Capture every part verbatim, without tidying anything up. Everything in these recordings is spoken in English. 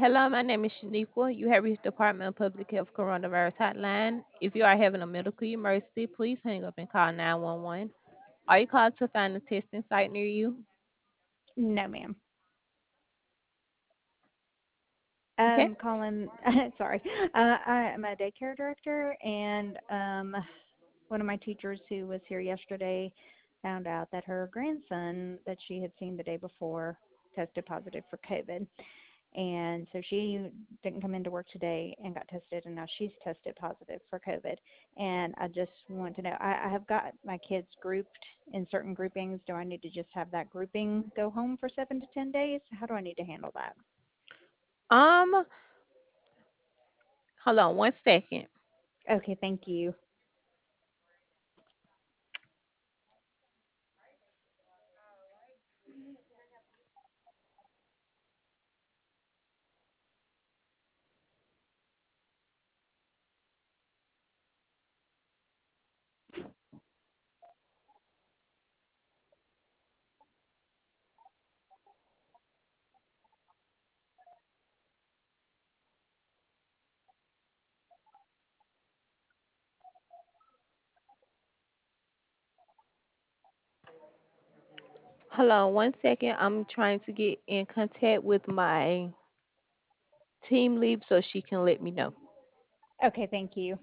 Hello, my name is Shaniqua. You have reached the Department of Public Health Coronavirus Hotline. If you are having a medical emergency, please hang up and call nine one one. Are you called to find a testing site near you? No, ma'am. Okay. Um, Colin, sorry. Uh, I am a daycare director, and um, one of my teachers who was here yesterday found out that her grandson that she had seen the day before tested positive for COVID. And so she didn't come into work today and got tested, and now she's tested positive for COVID. And I just want to know, I, I have got my kids grouped in certain groupings. Do I need to just have that grouping go home for seven to ten days? How do I need to handle that? Um, Hold on one second. Okay, thank you. Hold on one second. I'm trying to get in contact with my team lead so she can let me know. Okay, thank you.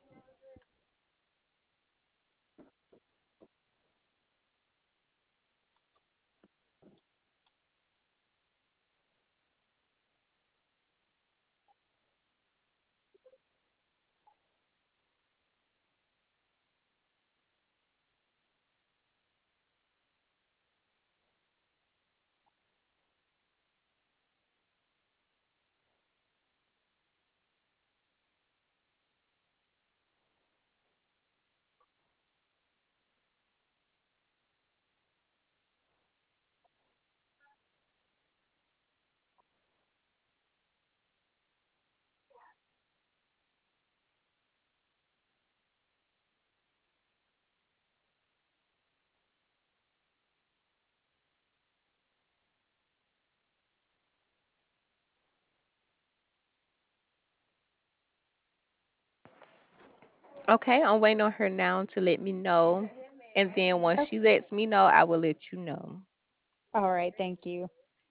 Okay, I'm waiting on her now to let me know. And then once Oh, she lets me know, I will let you know. all right, thank you.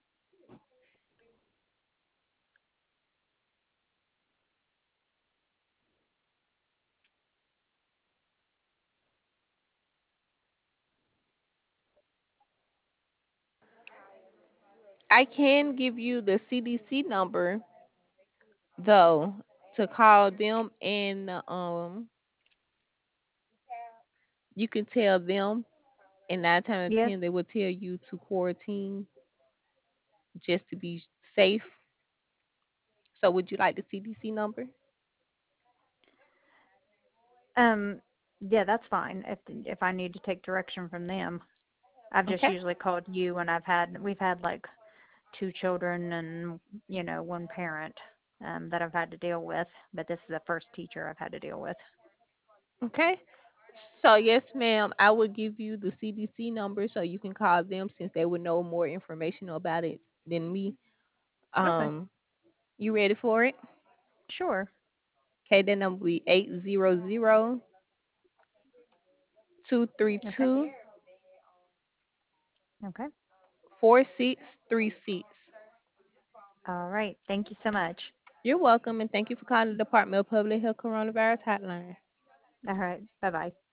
I can give you the C D C number though to call them, and um you can tell them, and nine times out of Yes. ten they will tell you to quarantine just to be safe. So would you like the C D C number? Um, yeah, that's fine. If if I need to take direction from them, I've just Okay. usually called you when I've had we've had like two children and you know one parent um, that I've had to deal with, but this is the first teacher I've had to deal with. Okay. So yes, ma'am, I will give you the C D C number so you can call them since they would know more information about it than me. Okay. Um, you ready for it? Sure. Okay, the number will be eight zero zero two three Okay. two Okay. four six three six. All right. Thank you so much. You're welcome, and thank you for calling the Department of Public Health Coronavirus Hotline. All right. Bye bye.